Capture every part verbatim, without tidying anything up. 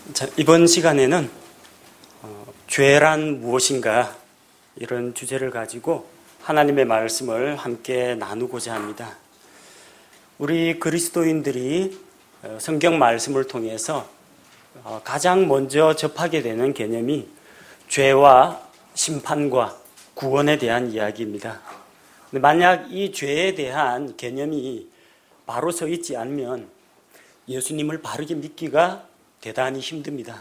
자, 이번 시간에는 어, 죄란 무엇인가 이런 주제를 가지고 하나님의 말씀을 함께 나누고자 합니다. 우리 그리스도인들이 어, 성경 말씀을 통해서 어, 가장 먼저 접하게 되는 개념이 죄와 심판과 구원에 대한 이야기입니다. 근데 만약 이 죄에 대한 개념이 바로 서 있지 않으면 예수님을 바르게 믿기가 대단히 힘듭니다.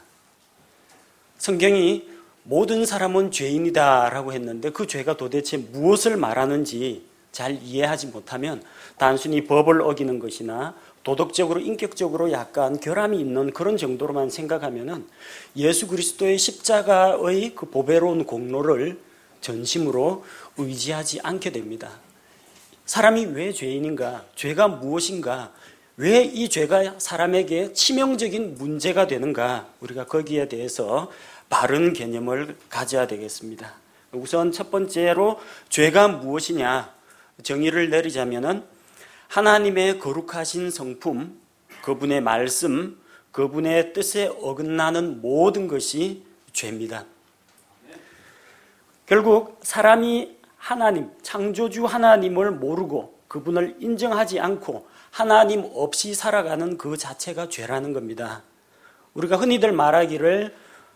성경이 모든 사람은 죄인이다 라고 했는데 그 죄가 도대체 무엇을 말하는지 잘 이해하지 못하면 단순히 법을 어기는 것이나 도덕적으로 인격적으로 약간 결함이 있는 그런 정도로만 생각하면 예수 그리스도의 십자가의 그 보배로운 공로를 전심으로 의지하지 않게 됩니다. 사람이 왜 죄인인가? 죄가 무엇인가? 왜 이 죄가 사람에게 치명적인 문제가 되는가? 우리가 거기에 대해서 바른 개념을 가져야 되겠습니다. 우선 첫 번째로 죄가 무엇이냐? 정의를 내리자면은 하나님의 거룩하신 성품, 그분의 말씀, 그분의 뜻에 어긋나는 모든 것이 죄입니다. 결국 사람이 하나님, 창조주 하나님을 모르고 그분을 인정하지 않고 하나님 없이 살아가는 그 자체가 죄라는 겁니다. 우리가 흔히들 말하기를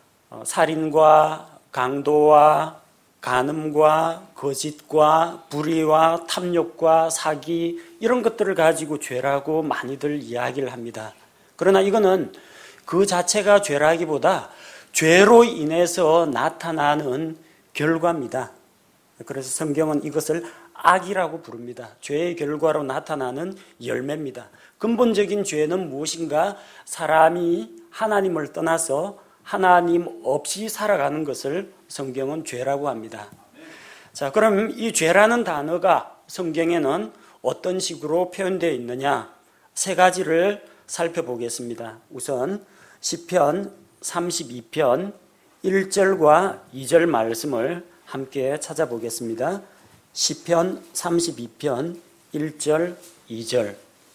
살인과 강도와 간음과 거짓과 불의와 탐욕과 사기 이런 것들을 가지고 죄라고 많이들 이야기를 합니다. 그러나 이거는 그 자체가 죄라기보다 죄로 인해서 나타나는 결과입니다. 그래서 성경은 이것을 악이라고 부릅니다. 죄의 결과로 나타나는 열매입니다. 근본적인 죄는 무엇인가? 사람이 하나님을 떠나서 하나님 없이 살아가는 것을 성경은 죄라고 합니다. 자, 그럼 이 죄라는 단어가 성경에는 어떤 식으로 표현되어 있느냐? 세 가지를 살펴보겠습니다. 우선 시편 삼십이 편 일 절과 이 절 말씀을 함께 찾아보겠습니다. 시편 삼십이 편 일 절, 이 절.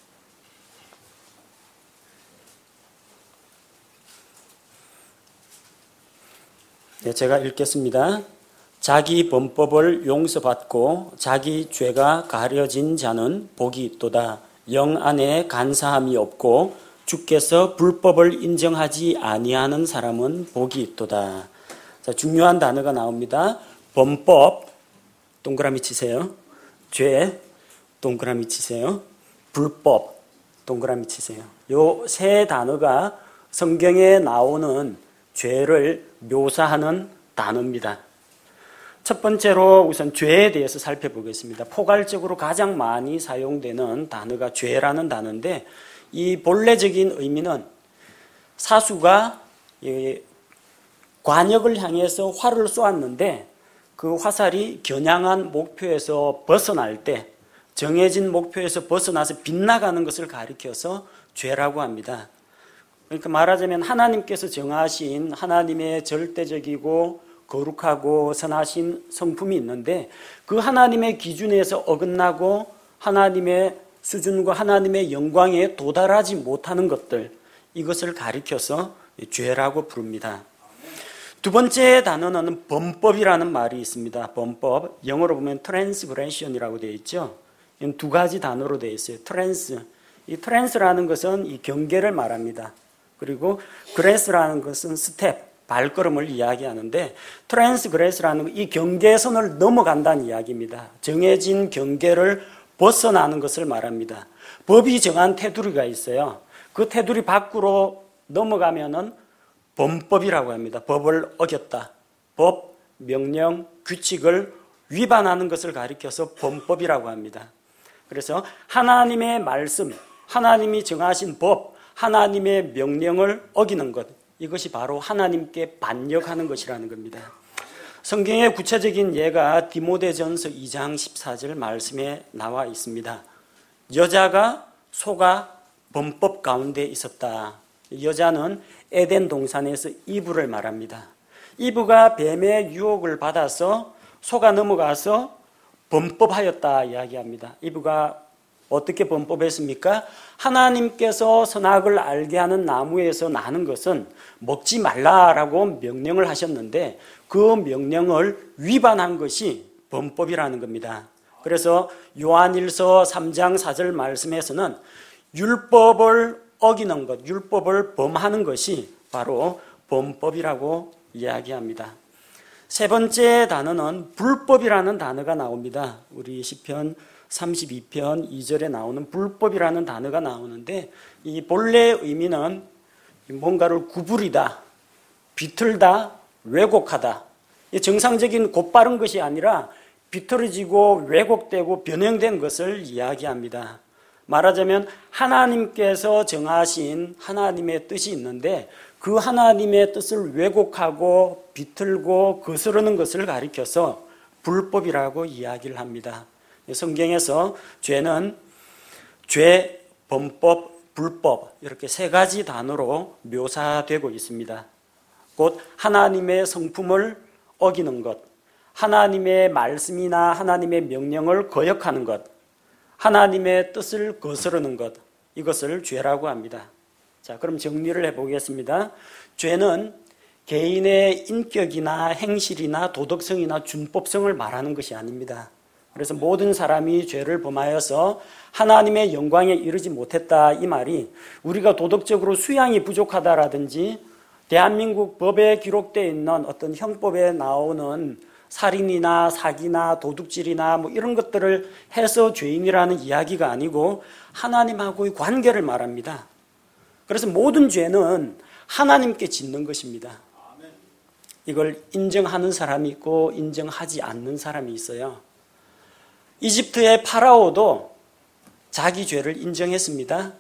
네, 제가 읽겠습니다. 자기 범법을 용서받고 자기 죄가 가려진 자는 복이 있도다. 영 안에 간사함이 없고 주께서 불법을 인정하지 아니하는 사람은 복이 있도다. 자, 중요한 단어가 나옵니다. 범법, 동그라미 치세요. 죄, 동그라미 치세요. 불법, 동그라미 치세요. 요 세 단어가 성경에 나오는 죄를 묘사하는 단어입니다. 첫 번째로 우선 죄에 대해서 살펴보겠습니다. 포괄적으로 가장 많이 사용되는 단어가 죄라는 단어인데 이 본래적인 의미는 사수가 관역을 향해서 활을 쏘았는데 그 화살이 겨냥한 목표에서 벗어날 때 정해진 목표에서 벗어나서 빗나가는 것을 가리켜서 죄라고 합니다. 그러니까 말하자면 하나님께서 정하신 하나님의 절대적이고 거룩하고 선하신 성품이 있는데 그 하나님의 기준에서 어긋나고 하나님의 수준과 하나님의 영광에 도달하지 못하는 것들, 이것을 가리켜서 죄라고 부릅니다. 두 번째 단어는 범법이라는 말이 있습니다. 범법, 영어로 보면 transgression이라고 되어 있죠. 이건 두 가지 단어로 되어 있어요. trans, 이 trans라는 것은 이 경계를 말합니다. 그리고 grace라는 것은 스텝, 발걸음을 이야기하는데 transgress라는 이 경계선을 넘어간다는 이야기입니다. 정해진 경계를 벗어나는 것을 말합니다. 법이 정한 테두리가 있어요. 그 테두리 밖으로 넘어가면은 범법이라고 합니다. 법을 어겼다. 법, 명령, 규칙을 위반하는 것을 가리켜서 범법이라고 합니다. 그래서 하나님의 말씀, 하나님이 정하신 법, 하나님의 명령을 어기는 것, 이것이 바로 하나님께 반역하는 것이라는 겁니다. 성경의 구체적인 예가 디모데전서 이 장 십사 절 말씀에 나와 있습니다. 여자가 속아 범법 가운데 있었다. 여자는 에덴 동산에서 이브를 말합니다. 이브가 뱀의 유혹을 받아서 속아 넘어가서 범법하였다 이야기합니다. 이브가 어떻게 범법했습니까? 하나님께서 선악을 알게 하는 나무에서 나는 것은 먹지 말라라고 명령을 하셨는데 그 명령을 위반한 것이 범법이라는 겁니다. 그래서 요한일서 삼 장 사 절 말씀에서는 율법을 어기는 것, 율법을 범하는 것이 바로 범법이라고 이야기합니다. 세 번째 단어는 불법이라는 단어가 나옵니다. 우리 시편 삼십이 편 이 절에 나오는 불법이라는 단어가 나오는데 이 본래 의미는 뭔가를 구부리다, 비틀다, 왜곡하다. 정상적인 곧바른 것이 아니라 비틀어지고 왜곡되고 변형된 것을 이야기합니다. 말하자면 하나님께서 정하신 하나님의 뜻이 있는데 그 하나님의 뜻을 왜곡하고 비틀고 거스르는 것을 가리켜서 불법이라고 이야기를 합니다. 성경에서 죄는 죄, 범법, 불법 이렇게 세 가지 단어로 묘사되고 있습니다. 곧 하나님의 성품을 어기는 것, 하나님의 말씀이나 하나님의 명령을 거역하는 것, 하나님의 뜻을 거스르는 것, 이것을 죄라고 합니다. 자, 그럼 정리를 해보겠습니다. 죄는 개인의 인격이나 행실이나 도덕성이나 준법성을 말하는 것이 아닙니다. 그래서 모든 사람이 죄를 범하여서 하나님의 영광에 이르지 못했다 이 말이 우리가 도덕적으로 수양이 부족하다라든지 대한민국 법에 기록되어 있는 어떤 형법에 나오는 살인이나 사기나 도둑질이나 뭐 이런 것들을 해서 죄인이라는 이야기가 아니고 하나님하고의 관계를 말합니다. 그래서 모든 죄는 하나님께 짓는 것입니다. 이걸 인정하는 사람이 있고 인정하지 않는 사람이 있어요. 이집트의 파라오도 자기 죄를 인정했습니다.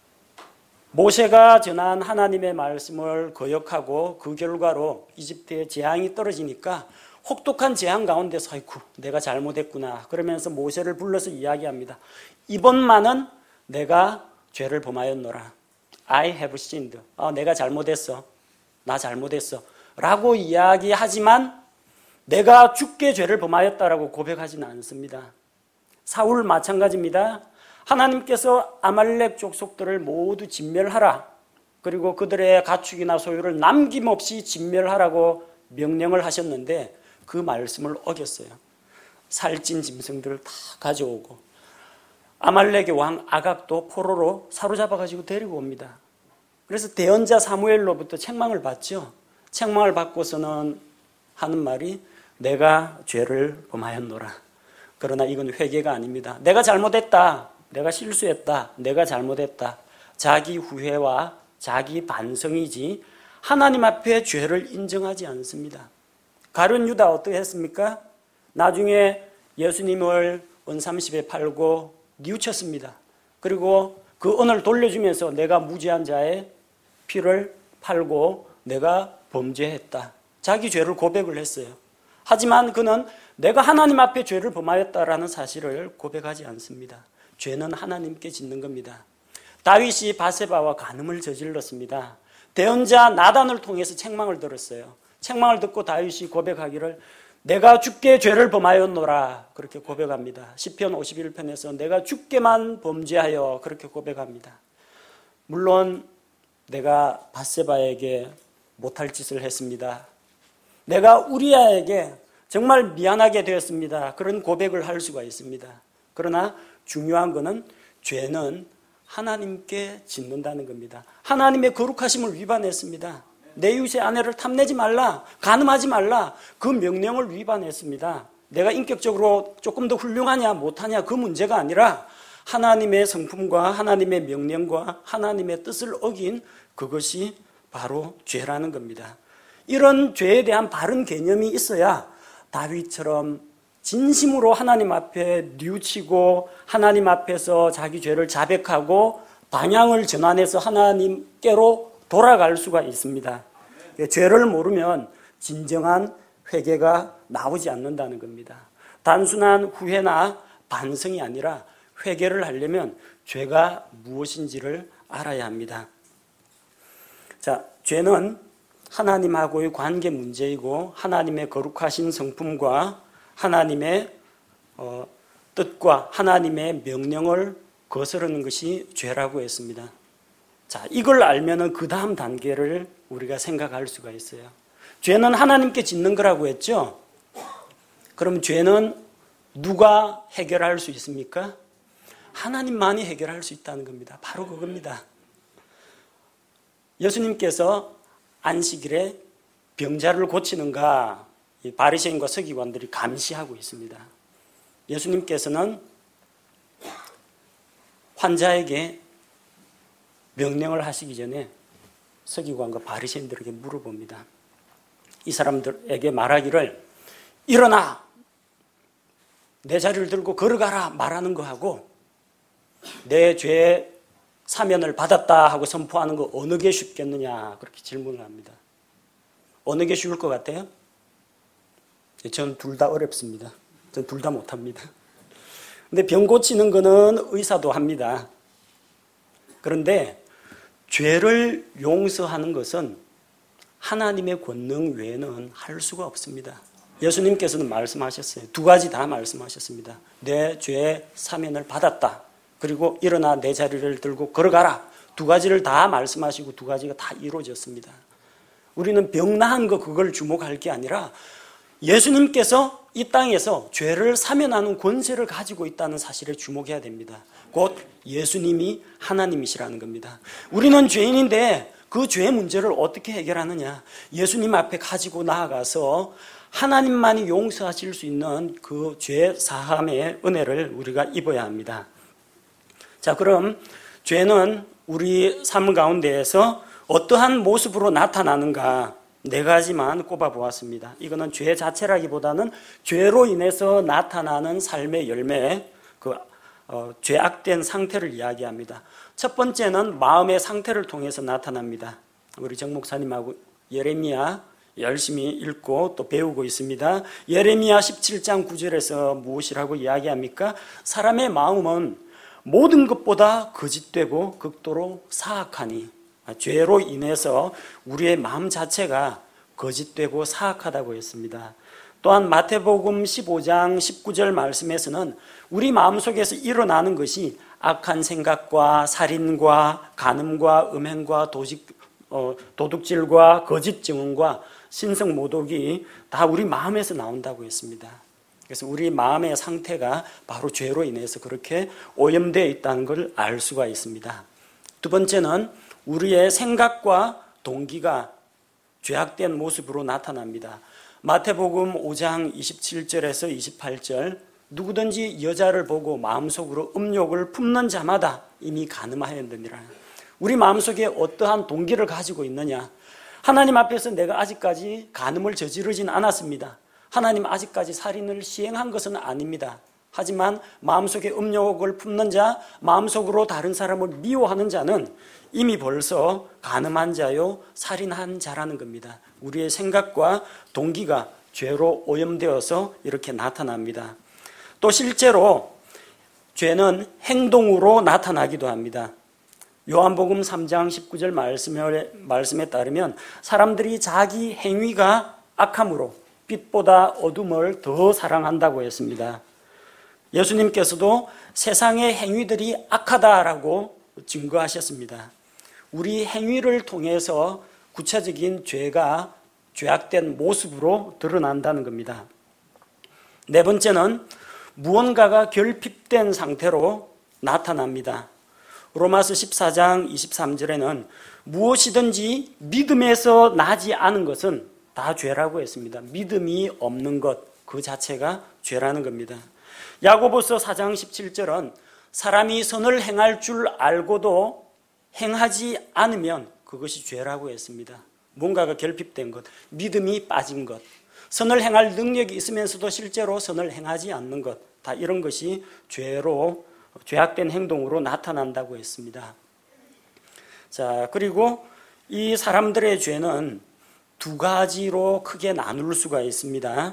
모세가 전한 하나님의 말씀을 거역하고 그 결과로 이집트의 재앙이 떨어지니까 혹독한 재앙 가운데서 아이쿠 내가 잘못했구나 그러면서 모세를 불러서 이야기합니다. 이번만은 내가 죄를 범하였노라. I have sinned. 아, 내가 잘못했어. 나 잘못했어. 라고 이야기하지만 내가 죽게 죄를 범하였다라고 고백하지는 않습니다. 사울 마찬가지입니다. 하나님께서 아말렉 족속들을 모두 진멸하라. 그리고 그들의 가축이나 소유를 남김없이 진멸하라고 명령을 하셨는데 그 말씀을 어겼어요. 살찐 짐승들을 다 가져오고 아말렉의 왕 아각도 포로로 사로잡아가지고 데리고 옵니다. 그래서 대언자 사무엘로부터 책망을 받죠. 책망을 받고서는 하는 말이 내가 죄를 범하였노라. 그러나 이건 회개가 아닙니다. 내가 잘못했다. 내가 실수했다. 내가 잘못했다. 자기 후회와 자기 반성이지 하나님 앞에 죄를 인정하지 않습니다. 가룟 유다 어떻게 했습니까? 나중에 예수님을 은삼십에 팔고 뉘우쳤습니다. 그리고 그 은을 돌려주면서 내가 무죄한 자의 피를 팔고 내가 범죄했다. 자기 죄를 고백을 했어요. 하지만 그는 내가 하나님 앞에 죄를 범하였다라는 사실을 고백하지 않습니다. 죄는 하나님께 짓는 겁니다. 다윗이 바세바와 간음을 저질렀습니다. 대언자 나단을 통해서 책망을 들었어요. 책망을 듣고 다윗이 고백하기를 내가 주께 죄를 범하였노라 그렇게 고백합니다. 시편 오십일 편에서 내가 주께만 범죄하여 그렇게 고백합니다. 물론 내가 바세바에게 못할 짓을 했습니다. 내가 우리아에게 정말 미안하게 되었습니다. 그런 고백을 할 수가 있습니다. 그러나 중요한 것은 죄는 하나님께 짓는다는 겁니다. 하나님의 거룩하심을 위반했습니다. 내 이웃의 아내를 탐내지 말라, 간음하지 말라 그 명령을 위반했습니다. 내가 인격적으로 조금 더 훌륭하냐 못하냐 그 문제가 아니라 하나님의 성품과 하나님의 명령과 하나님의 뜻을 어긴 그것이 바로 죄라는 겁니다. 이런 죄에 대한 바른 개념이 있어야 다윗처럼 진심으로 하나님 앞에 뉘우치고 하나님 앞에서 자기 죄를 자백하고 방향을 전환해서 하나님께로 돌아갈 수가 있습니다. 죄를 모르면 진정한 회개가 나오지 않는다는 겁니다. 단순한 후회나 반성이 아니라 회개를 하려면 죄가 무엇인지를 알아야 합니다. 자, 죄는 하나님하고의 관계 문제이고 하나님의 거룩하신 성품과 하나님의 어, 뜻과 하나님의 명령을 거스르는 것이 죄라고 했습니다. 자, 이걸 알면은 그 다음 단계를 우리가 생각할 수가 있어요. 죄는 하나님께 짓는 거라고 했죠? 그럼 죄는 누가 해결할 수 있습니까? 하나님만이 해결할 수 있다는 겁니다. 바로 그겁니다. 예수님께서 안식일에 병자를 고치는가 이 바리새인과 서기관들이 감시하고 있습니다. 예수님께서는 환자에게 명령을 하시기 전에 서기관과 바리새인들에게 물어봅니다. 이 사람들에게 말하기를 일어나 내 자리를 들고 걸어가라 말하는 거하고 내 죄 사면을 받았다 하고 선포하는 거 어느 게 쉽겠느냐 그렇게 질문을 합니다. 어느 게 쉬울 것 같아요? 저는 둘 다 어렵습니다. 저는 둘 다 못합니다. 근데 병 고치는 거는 의사도 합니다. 그런데 죄를 용서하는 것은 하나님의 권능 외에는 할 수가 없습니다. 예수님께서는 말씀하셨어요. 두 가지 다 말씀하셨습니다. 내 죄 사면을 받았다. 그리고 일어나 내 자리를 들고 걸어가라. 두 가지를 다 말씀하시고 두 가지가 다 이루어졌습니다. 우리는 병 나은 거 그걸 주목할 게 아니라 예수님께서 이 땅에서 죄를 사면하는 권세를 가지고 있다는 사실에 주목해야 됩니다. 곧 예수님이 하나님이시라는 겁니다. 우리는 죄인인데 그 죄의 문제를 어떻게 해결하느냐? 예수님 앞에 가지고 나아가서 하나님만이 용서하실 수 있는 그 죄 사함의 은혜를 우리가 입어야 합니다. 자, 그럼 죄는 우리 삶 가운데에서 어떠한 모습으로 나타나는가? 네 가지만 꼽아보았습니다. 이거는 죄 자체라기보다는 죄로 인해서 나타나는 삶의 열매, 그 어, 죄악된 상태를 이야기합니다. 첫 번째는 마음의 상태를 통해서 나타납니다. 우리 정 목사님하고 예레미야 열심히 읽고 또 배우고 있습니다. 예레미야 십칠 장 구 절에서 무엇이라고 이야기합니까? 사람의 마음은 모든 것보다 거짓되고 극도로 사악하니, 죄로 인해서 우리의 마음 자체가 거짓되고 사악하다고 했습니다. 또한 마태복음 십오 장 십구 절 말씀에서는 우리 마음속에서 일어나는 것이 악한 생각과 살인과 간음과 음행과 도직, 어, 도둑질과 거짓 증언과 신성 모독이 다 우리 마음에서 나온다고 했습니다. 그래서 우리 마음의 상태가 바로 죄로 인해서 그렇게 오염되어 있다는 걸 알 수가 있습니다. 두 번째는 우리의 생각과 동기가 죄악된 모습으로 나타납니다. 마태복음 오 장 이십칠 절에서 이십팔 절, 누구든지 여자를 보고 마음속으로 음욕을 품는 자마다 이미 간음하였느니라. 우리 마음속에 어떠한 동기를 가지고 있느냐? 하나님 앞에서 내가 아직까지 간음을 저지르진 않았습니다. 하나님 아직까지 살인을 시행한 것은 아닙니다. 하지만 마음속에 음욕을 품는 자, 마음속으로 다른 사람을 미워하는 자는 이미 벌써 간음한 자요, 살인한 자라는 겁니다. 우리의 생각과 동기가 죄로 오염되어서 이렇게 나타납니다. 또 실제로 죄는 행동으로 나타나기도 합니다. 요한복음 삼 장 십구 절 말씀에, 말씀에 따르면 사람들이 자기 행위가 악함으로 빛보다 어둠을 더 사랑한다고 했습니다. 예수님께서도 세상의 행위들이 악하다라고 증거하셨습니다. 우리 행위를 통해서 구체적인 죄가 죄악된 모습으로 드러난다는 겁니다. 네 번째는 무언가가 결핍된 상태로 나타납니다. 로마서 십사 장 이십삼 절에는 무엇이든지 믿음에서 나지 않은 것은 다 죄라고 했습니다. 믿음이 없는 것 그 자체가 죄라는 겁니다. 야고보서 사 장 십칠 절은 사람이 선을 행할 줄 알고도 행하지 않으면 그것이 죄라고 했습니다. 뭔가가 결핍된 것, 믿음이 빠진 것, 선을 행할 능력이 있으면서도 실제로 선을 행하지 않는 것, 다 이런 것이 죄로, 죄악된 행동으로 나타난다고 했습니다. 자, 그리고 이 사람들의 죄는 두 가지로 크게 나눌 수가 있습니다.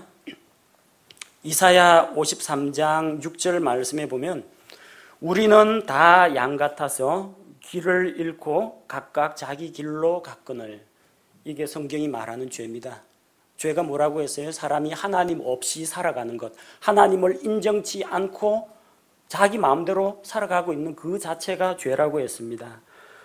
이사야 오십삼 장 육 절 말씀에 보면 우리는 다 양 같아서 길을 잃고 각각 자기 길로 갔거늘. 이게 성경이 말하는 죄입니다. 죄가 뭐라고 했어요? 사람이 하나님 없이 살아가는 것, 하나님을 인정치 않고 자기 마음대로 살아가고 있는 그 자체가 죄라고 했습니다.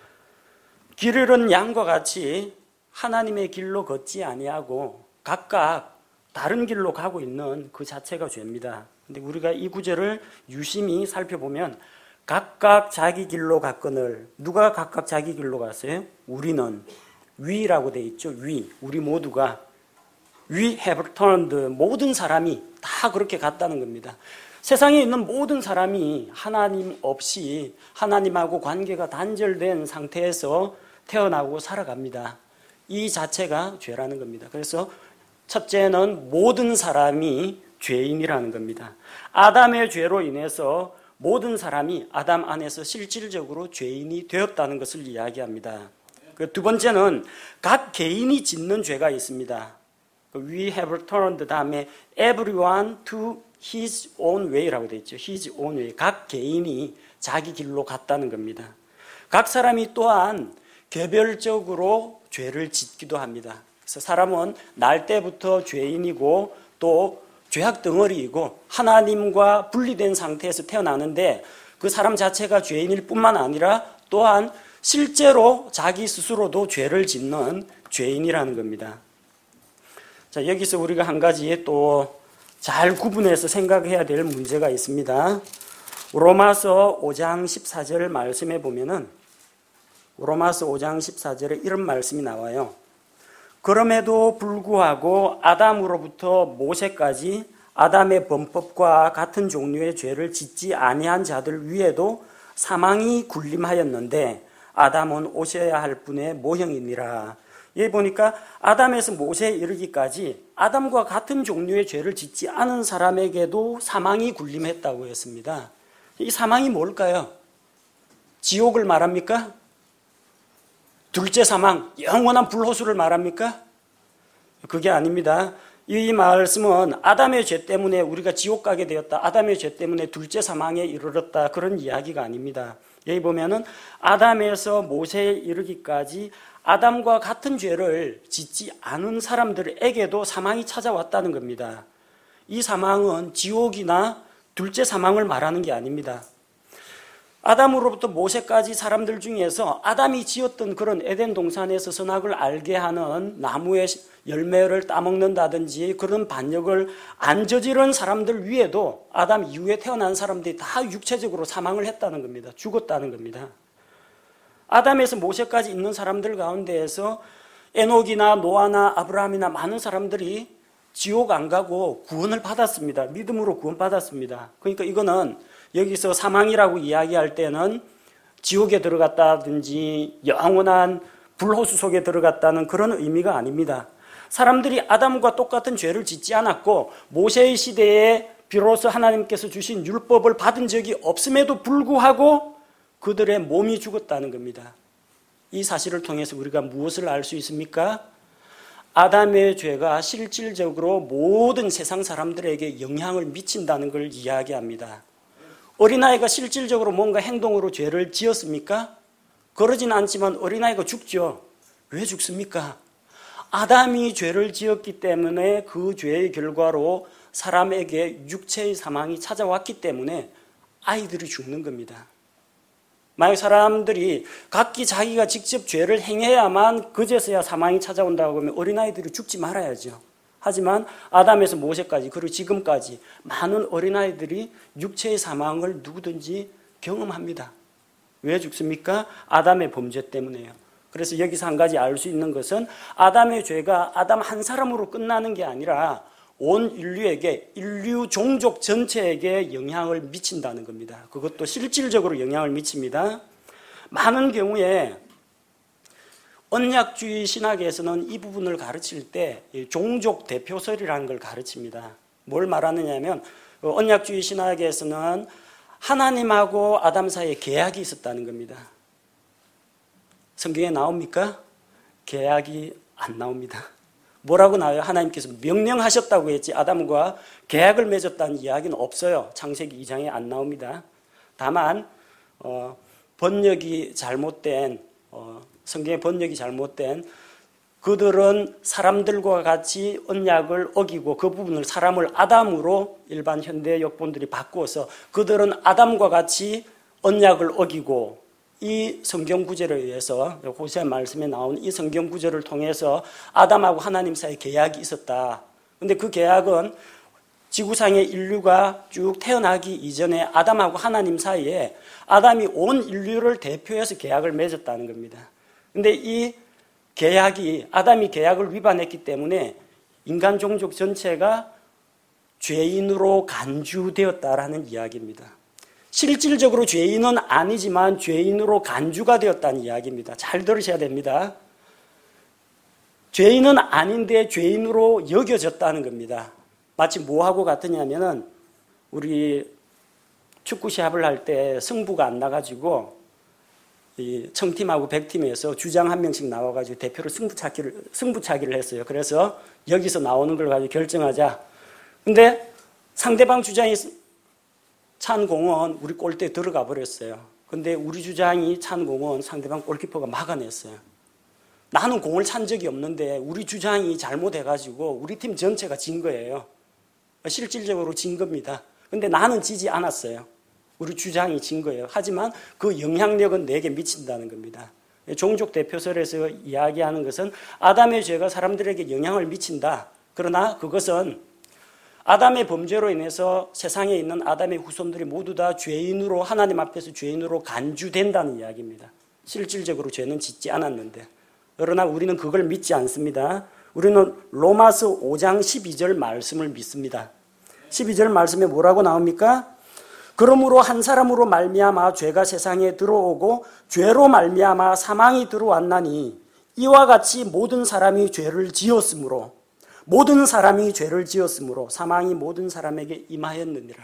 길 잃은 양과 같이 하나님의 길로 걷지 아니하고 각각 다른 길로 가고 있는 그 자체가 죄입니다. 근데 우리가 이 구절을 유심히 살펴보면 각각 자기 길로 갔거늘, 누가 각각 자기 길로 갔어요? 우리는, 위라고 돼 있죠. 위, 우리 모두가 We have turned, 모든 사람이 다 그렇게 갔다는 겁니다. 세상에 있는 모든 사람이 하나님 없이 하나님하고 관계가 단절된 상태에서 태어나고 살아갑니다. 이 자체가 죄라는 겁니다. 그래서 첫째는 모든 사람이 죄인이라는 겁니다. 아담의 죄로 인해서 모든 사람이 아담 안에서 실질적으로 죄인이 되었다는 것을 이야기합니다. 두 번째는 각 개인이 짓는 죄가 있습니다. We have turned 다음에 everyone to his own way라고 되어 있죠. his own way. 각 개인이 자기 길로 갔다는 겁니다. 각 사람이 또한 개별적으로 죄를 짓기도 합니다. 그래서 사람은 날 때부터 죄인이고 또 죄악 덩어리이고 하나님과 분리된 상태에서 태어나는데 그 사람 자체가 죄인일 뿐만 아니라 또한 실제로 자기 스스로도 죄를 짓는 죄인이라는 겁니다. 자, 여기서 우리가 한 가지 또 잘 구분해서 생각해야 될 문제가 있습니다. 로마서 오 장 십사 절 말씀에 보면은 로마서 오 장 십사 절에 이런 말씀이 나와요. 그럼에도 불구하고 아담으로부터 모세까지 아담의 범법과 같은 종류의 죄를 짓지 아니한 자들 위에도 사망이 군림하였는데 아담은 오셔야 할 분의 모형이니라. 여기 보니까 아담에서 모세에 이르기까지 아담과 같은 종류의 죄를 짓지 않은 사람에게도 사망이 군림했다고 했습니다. 이 사망이 뭘까요? 지옥을 말합니까? 둘째 사망, 영원한 불호수를 말합니까? 그게 아닙니다. 이 말씀은 아담의 죄 때문에 우리가 지옥 가게 되었다, 아담의 죄 때문에 둘째 사망에 이르렀다, 그런 이야기가 아닙니다. 여기 보면은 아담에서 모세에 이르기까지 아담과 같은 죄를 짓지 않은 사람들에게도 사망이 찾아왔다는 겁니다. 이 사망은 지옥이나 둘째 사망을 말하는 게 아닙니다. 아담으로부터 모세까지 사람들 중에서 아담이 지었던 그런 에덴 동산에서 선악을 알게 하는 나무의 열매를 따먹는다든지 그런 반역을 안 저지른 사람들 위에도 아담 이후에 태어난 사람들이 다 육체적으로 사망을 했다는 겁니다. 죽었다는 겁니다. 아담에서 모세까지 있는 사람들 가운데에서 에녹이나 노아나 아브라함이나 많은 사람들이 지옥 안 가고 구원을 받았습니다. 믿음으로 구원받았습니다. 그러니까 이거는 여기서 사망이라고 이야기할 때는 지옥에 들어갔다든지 영원한 불호수 속에 들어갔다는 그런 의미가 아닙니다. 사람들이 아담과 똑같은 죄를 짓지 않았고 모세의 시대에 비로소 하나님께서 주신 율법을 받은 적이 없음에도 불구하고 그들의 몸이 죽었다는 겁니다. 이 사실을 통해서 우리가 무엇을 알 수 있습니까? 아담의 죄가 실질적으로 모든 세상 사람들에게 영향을 미친다는 걸 이야기합니다. 어린아이가 실질적으로 뭔가 행동으로 죄를 지었습니까? 그러진 않지만 어린아이가 죽죠. 왜 죽습니까? 아담이 죄를 지었기 때문에 그 죄의 결과로 사람에게 육체의 사망이 찾아왔기 때문에 아이들이 죽는 겁니다. 만약 사람들이 각기 자기가 직접 죄를 행해야만 그제서야 사망이 찾아온다고 하면 어린아이들이 죽지 말아야죠. 하지만 아담에서 모세까지 그리고 지금까지 많은 어린아이들이 육체의 사망을 누구든지 경험합니다. 왜 죽습니까? 아담의 범죄 때문에요. 그래서 여기서 한 가지 알 수 있는 것은 아담의 죄가 아담 한 사람으로 끝나는 게 아니라 온 인류에게, 인류 종족 전체에게 영향을 미친다는 겁니다. 그것도 실질적으로 영향을 미칩니다. 많은 경우에 언약주의 신학에서는 이 부분을 가르칠 때 종족 대표설이라는 걸 가르칩니다. 뭘 말하느냐면 언약주의 신학에서는 하나님하고 아담 사이에 계약이 있었다는 겁니다. 성경에 나옵니까? 계약이 안 나옵니다. 뭐라고 나와요? 하나님께서 명령하셨다고 했지 아담과 계약을 맺었다는 이야기는 없어요. 창세기 이 장에 안 나옵니다. 다만 어, 번역이 잘못된 어, 성경의 번역이 잘못된 그들은 사람들과 같이 언약을 어기고 그 부분을 사람을 아담으로 일반 현대 역본들이 바꾸어서 그들은 아담과 같이 언약을 어기고 이 성경 구절에 의해서 호세아 말씀에 나온 이 성경 구절을 통해서 아담하고 하나님 사이에 계약이 있었다. 그런데 그 계약은 지구상의 인류가 쭉 태어나기 이전에 아담하고 하나님 사이에 아담이 온 인류를 대표해서 계약을 맺었다는 겁니다. 그런데 이 계약이 아담이 계약을 위반했기 때문에 인간 종족 전체가 죄인으로 간주되었다라는 이야기입니다. 실질적으로 죄인은 아니지만 죄인으로 간주가 되었다는 이야기입니다. 잘 들으셔야 됩니다. 죄인은 아닌데 죄인으로 여겨졌다는 겁니다. 마치 뭐하고 같으냐면은 우리 축구 시합을 할 때 승부가 안 나가지고 이 청팀하고 백팀에서 주장 한 명씩 나와가지고 대표로 승부차기를, 승부차기를 했어요. 그래서 여기서 나오는 걸 가지고 결정하자. 근데 상대방 주장이 찬 공은 우리 골대에 들어가 버렸어요. 근데 우리 주장이 찬 공은 상대방 골키퍼가 막아냈어요. 나는 공을 찬 적이 없는데 우리 주장이 잘못해가지고 우리 팀 전체가 진 거예요. 실질적으로 진 겁니다. 근데 나는 지지 않았어요. 우리 주장이 진 거예요. 하지만 그 영향력은 내게 미친다는 겁니다. 종족 대표설에서 이야기하는 것은 아담의 죄가 사람들에게 영향을 미친다. 그러나 그것은 아담의 범죄로 인해서 세상에 있는 아담의 후손들이 모두 다 죄인으로 하나님 앞에서 죄인으로 간주된다는 이야기입니다. 실질적으로 죄는 짓지 않았는데. 그러나 우리는 그걸 믿지 않습니다. 우리는 로마서 오 장 십이 절 말씀을 믿습니다. 십이 절 말씀에 뭐라고 나옵니까? 그러므로 한 사람으로 말미암아 죄가 세상에 들어오고 죄로 말미암아 사망이 들어왔나니 이와 같이 모든 사람이 죄를 지었으므로 모든 사람이 죄를 지었으므로 사망이 모든 사람에게 임하였느니라.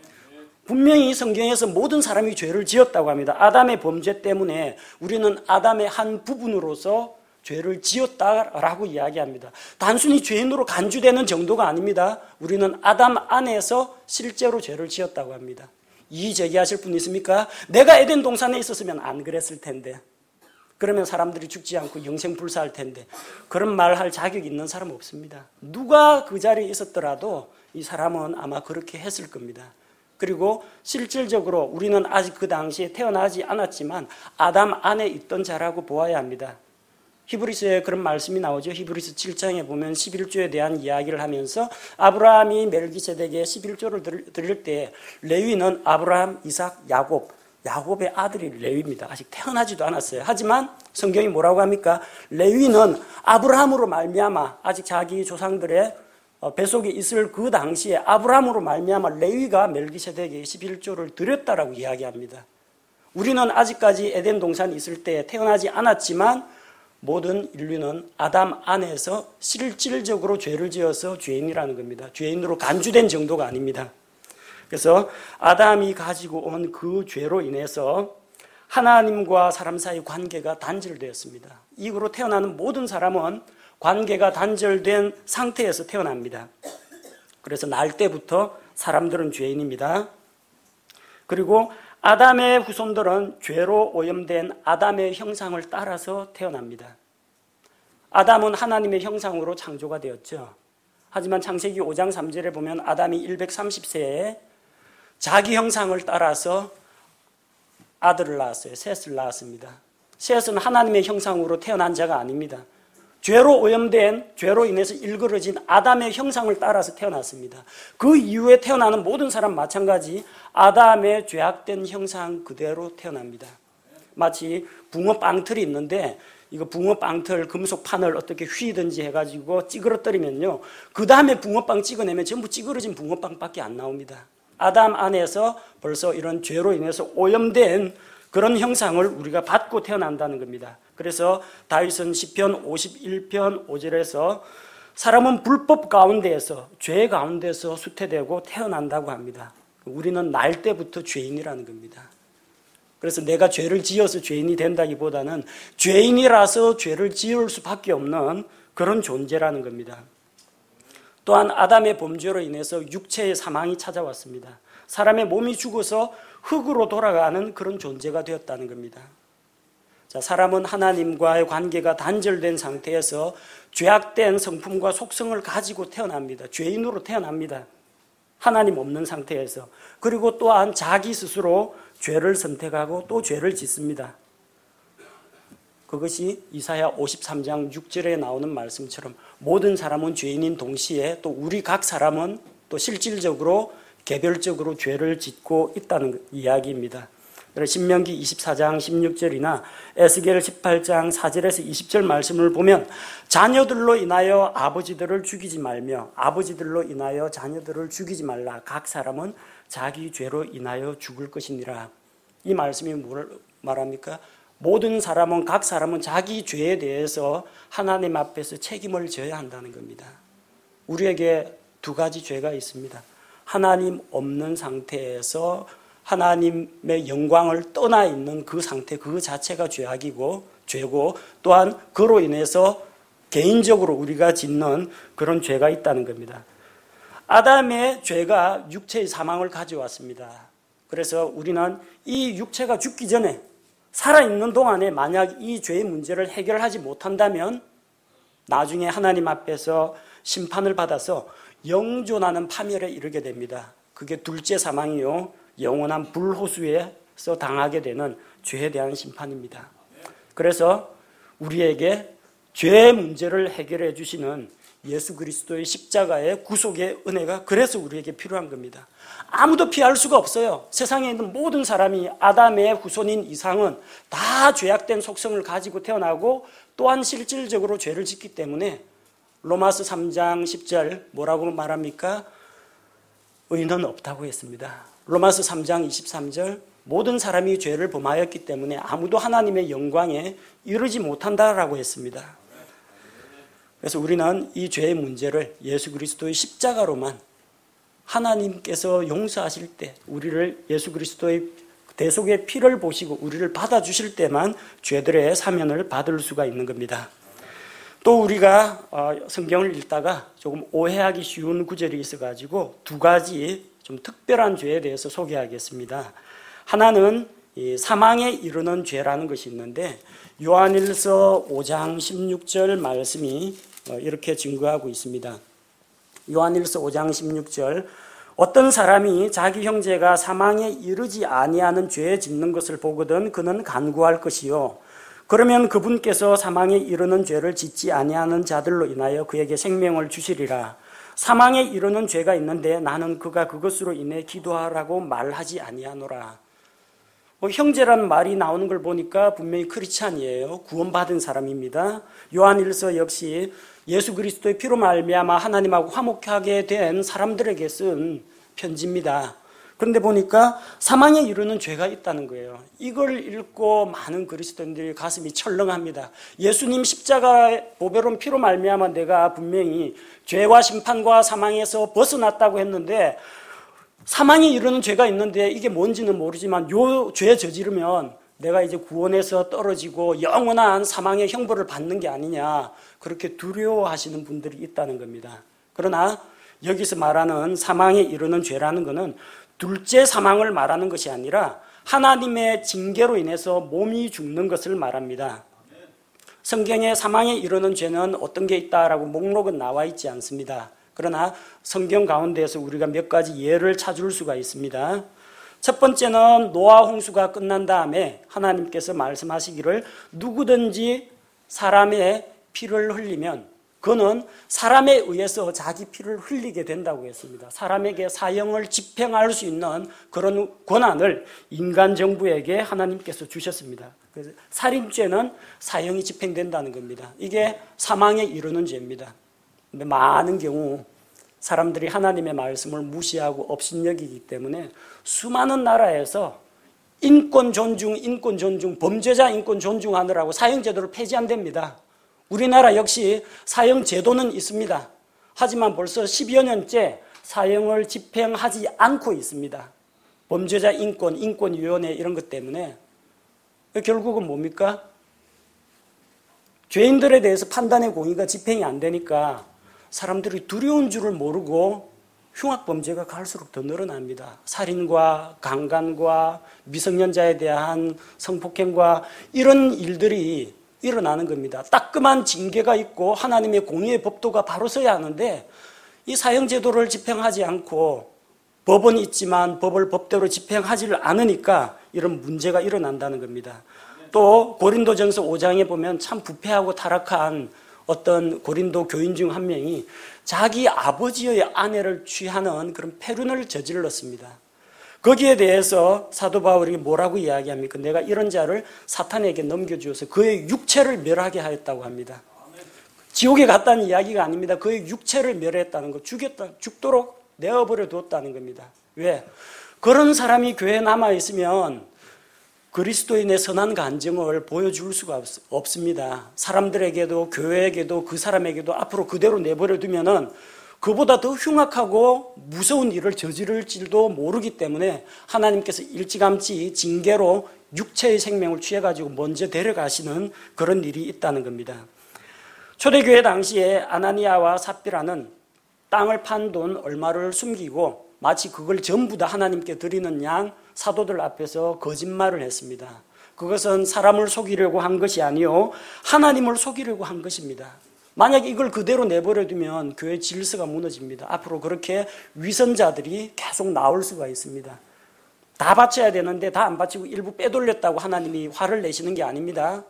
분명히 성경에서 모든 사람이 죄를 지었다고 합니다. 아담의 범죄 때문에 우리는 아담의 한 부분으로서 죄를 지었다라고 이야기합니다. 단순히 죄인으로 간주되는 정도가 아닙니다. 우리는 아담 안에서 실제로 죄를 지었다고 합니다. 이의 제기하실 분 있습니까? 내가 에덴 동산에 있었으면 안 그랬을 텐데, 그러면 사람들이 죽지 않고 영생 불사할 텐데, 그런 말 할 자격이 있는 사람 없습니다. 누가 그 자리에 있었더라도 이 사람은 아마 그렇게 했을 겁니다. 그리고 실질적으로 우리는 아직 그 당시에 태어나지 않았지만 아담 안에 있던 자라고 보아야 합니다. 히브리서에 그런 말씀이 나오죠. 히브리서 칠 장에 보면 십일조에 대한 이야기를 하면서 아브라함이 멜기세덱에게 십일조를 드릴 때 레위는 아브라함, 이삭, 야곱, 야곱의 아들이 레위입니다. 아직 태어나지도 않았어요. 하지만 성경이 뭐라고 합니까? 레위는 아브라함으로 말미암아 아직 자기 조상들의 뱃속에 있을 그 당시에 아브라함으로 말미암아 레위가 멜기세덱에게 십일조를 드렸다라고 이야기합니다. 우리는 아직까지 에덴 동산이 있을 때 태어나지 않았지만 모든 인류는 아담 안에서 실질적으로 죄를 지어서 죄인이라는 겁니다. 죄인으로 간주된 정도가 아닙니다. 그래서 아담이 가지고 온 그 죄로 인해서 하나님과 사람 사이 관계가 단절되었습니다. 이후로 태어나는 모든 사람은 관계가 단절된 상태에서 태어납니다. 그래서 날 때부터 사람들은 죄인입니다. 그리고 아담의 후손들은 죄로 오염된 아담의 형상을 따라서 태어납니다. 아담은 하나님의 형상으로 창조가 되었죠. 하지만 창세기 오 장 삼 절에 보면 아담이 백삼십 세에 자기 형상을 따라서 아들을 낳았어요. 셋을 낳았습니다. 셋은 하나님의 형상으로 태어난 자가 아닙니다. 죄로 오염된, 죄로 인해서 일그러진 아담의 형상을 따라서 태어났습니다. 그 이후에 태어나는 모든 사람 마찬가지 아담의 죄악된 형상 그대로 태어납니다. 마치 붕어 빵틀이 있는데 이거 붕어 빵틀 금속 판을 어떻게 휘든지 해가지고 찌그러뜨리면요, 그 다음에 붕어빵 찍어내면 전부 찌그러진 붕어빵밖에 안 나옵니다. 아담 안에서 벌써 이런 죄로 인해서 오염된 그런 형상을 우리가 받고 태어난다는 겁니다. 그래서 다윗은 시편 오십일 편 오 절에서 사람은 불법 가운데에서, 죄 가운데서 수태되고 태어난다고 합니다. 우리는 날 때부터 죄인이라는 겁니다. 그래서 내가 죄를 지어서 죄인이 된다기보다는 죄인이라서 죄를 지을 수밖에 없는 그런 존재라는 겁니다. 또한 아담의 범죄로 인해서 육체의 사망이 찾아왔습니다. 사람의 몸이 죽어서 흙으로 돌아가는 그런 존재가 되었다는 겁니다. 자, 사람은 하나님과의 관계가 단절된 상태에서 죄악된 성품과 속성을 가지고 태어납니다. 죄인으로 태어납니다. 하나님 없는 상태에서. 그리고 또한 자기 스스로 죄를 선택하고 또 죄를 짓습니다. 그것이 이사야 오십삼 장 육 절에 나오는 말씀처럼 모든 사람은 죄인인 동시에 또 우리 각 사람은 또 실질적으로 개별적으로 죄를 짓고 있다는 이야기입니다. 신명기 이십사 장 십육 절이나 에스겔 십팔 장 사 절에서 이십 절 말씀을 보면 자녀들로 인하여 아버지들을 죽이지 말며 아버지들로 인하여 자녀들을 죽이지 말라. 각 사람은 자기 죄로 인하여 죽을 것이니라. 이 말씀이 뭘 말합니까? 모든 사람은 각 사람은 자기 죄에 대해서 하나님 앞에서 책임을 져야 한다는 겁니다. 우리에게 두 가지 죄가 있습니다. 하나님 없는 상태에서 하나님의 영광을 떠나 있는 그 상태 그 자체가 죄악이고 죄고 또한 그로 인해서 개인적으로 우리가 짓는 그런 죄가 있다는 겁니다. 아담의 죄가 육체의 사망을 가져왔습니다. 그래서 우리는 이 육체가 죽기 전에 살아있는 동안에 만약 이 죄의 문제를 해결하지 못한다면 나중에 하나님 앞에서 심판을 받아서 영존하는 파멸에 이르게 됩니다. 그게 둘째 사망이요 영원한 불호수에서 당하게 되는 죄에 대한 심판입니다. 그래서 우리에게 죄의 문제를 해결해 주시는 예수 그리스도의 십자가의 구속의 은혜가 그래서 우리에게 필요한 겁니다. 아무도 피할 수가 없어요. 세상에 있는 모든 사람이 아담의 후손인 이상은 다 죄악된 속성을 가지고 태어나고 또한 실질적으로 죄를 짓기 때문에 로마서 삼 장 십 절 뭐라고 말합니까? 의인은 없다고 했습니다. 로마서 삼 장 이십삼 절 모든 사람이 죄를 범하였기 때문에 아무도 하나님의 영광에 이르지 못한다라고 했습니다. 그래서 우리는 이 죄의 문제를 예수 그리스도의 십자가로만 하나님께서 용서하실 때 우리를 예수 그리스도의 대속의 피를 보시고 우리를 받아주실 때만 죄들의 사면을 받을 수가 있는 겁니다. 또 우리가 성경을 읽다가 조금 오해하기 쉬운 구절이 있어가지고 두 가지 좀 특별한 죄에 대해서 소개하겠습니다. 하나는 사망에 이르는 죄라는 것이 있는데 요한일서 오 장 십육 절 말씀이 이렇게 증거하고 있습니다. 요한일서 오 장 십육 절 어떤 사람이 자기 형제가 사망에 이르지 아니하는 죄에 짓는 것을 보거든 그는 간구할 것이요 그러면 그분께서 사망에 이르는 죄를 짓지 아니하는 자들로 인하여 그에게 생명을 주시리라. 사망에 이르는 죄가 있는데 나는 그가 그것으로 인해 기도하라고 말하지 아니하노라. 뭐 형제란 말이 나오는 걸 보니까 분명히 크리스찬이에요. 구원받은 사람입니다. 요한일서 역시 예수 그리스도의 피로 말미암아 하나님하고 화목하게 된 사람들에게 쓴 편지입니다. 그런데 보니까 사망에 이르는 죄가 있다는 거예요. 이걸 읽고 많은 그리스도인들이 가슴이 철렁합니다. 예수님 십자가의 보배로운 피로 말미암아 내가 분명히 죄와 심판과 사망에서 벗어났다고 했는데 사망에 이르는 죄가 있는데 이게 뭔지는 모르지만 요 죄 저지르면 내가 이제 구원에서 떨어지고 영원한 사망의 형벌을 받는 게 아니냐 그렇게 두려워하시는 분들이 있다는 겁니다. 그러나 여기서 말하는 사망에 이르는 죄라는 것은 둘째 사망을 말하는 것이 아니라 하나님의 징계로 인해서 몸이 죽는 것을 말합니다. 성경에 사망에 이르는 죄는 어떤 게 있다라고 목록은 나와 있지 않습니다. 그러나 성경 가운데에서 우리가 몇 가지 예를 찾을 수가 있습니다. 첫 번째는 노아 홍수가 끝난 다음에 하나님께서 말씀하시기를 누구든지 사람의 피를 흘리면 그는 사람에 의해서 자기 피를 흘리게 된다고 했습니다. 사람에게 사형을 집행할 수 있는 그런 권한을 인간 정부에게 하나님께서 주셨습니다. 그래서 살인죄는 사형이 집행된다는 겁니다. 이게 사망에 이르는 죄입니다. 근데 많은 경우 사람들이 하나님의 말씀을 무시하고 업신여기기 때문에 수많은 나라에서 인권 존중, 인권 존중, 범죄자 인권 존중하느라고 사형제도를 폐지한답니다. 우리나라 역시 사형 제도는 있습니다. 하지만 벌써 십여 년째 사형을 집행하지 않고 있습니다. 범죄자 인권, 인권위원회 이런 것 때문에 결국은 뭡니까? 죄인들에 대해서 판단의 공의가 집행이 안 되니까 사람들이 두려운 줄을 모르고 흉악범죄가 갈수록 더 늘어납니다. 살인과 강간과 미성년자에 대한 성폭행과 이런 일들이 일어나는 겁니다. 따끔한 징계가 있고 하나님의 공의의 법도가 바로 서야 하는데 이 사형제도를 집행하지 않고 법은 있지만 법을 법대로 집행하지 않으니까 이런 문제가 일어난다는 겁니다. 또 고린도전서 오 장에 보면 참 부패하고 타락한 어떤 고린도 교인 중 한 명이 자기 아버지의 아내를 취하는 그런 패륜을 저질렀습니다. 거기에 대해서 사도 바울이 뭐라고 이야기합니까? 내가 이런 자를 사탄에게 넘겨주어서 그의 육체를 멸하게 하였다고 합니다. 지옥에 갔다는 이야기가 아닙니다. 그의 육체를 멸했다는 것, 죽였다, 죽도록 내어버려 두었다는 겁니다. 왜? 그런 사람이 교회에 남아있으면 그리스도인의 선한 간증을 보여줄 수가 없습니다. 사람들에게도 교회에게도 그 사람에게도 앞으로 그대로 내버려 두면은 그보다 더 흉악하고 무서운 일을 저지를지도 모르기 때문에 하나님께서 일찌감치 징계로 육체의 생명을 취해가지고 먼저 데려가시는 그런 일이 있다는 겁니다. 초대교회 당시에 아나니아와 삽비라는 땅을 판 돈 얼마를 숨기고 마치 그걸 전부 다 하나님께 드리는 양 사도들 앞에서 거짓말을 했습니다. 그것은 사람을 속이려고 한 것이 아니요 하나님을 속이려고 한 것입니다. 만약 이걸 그대로 내버려두면 교회 질서가 무너집니다. 앞으로 그렇게 위선자들이 계속 나올 수가 있습니다. 다 바쳐야 되는데 다 안 바치고 일부 빼돌렸다고 하나님이 화를 내시는 게 아닙니다.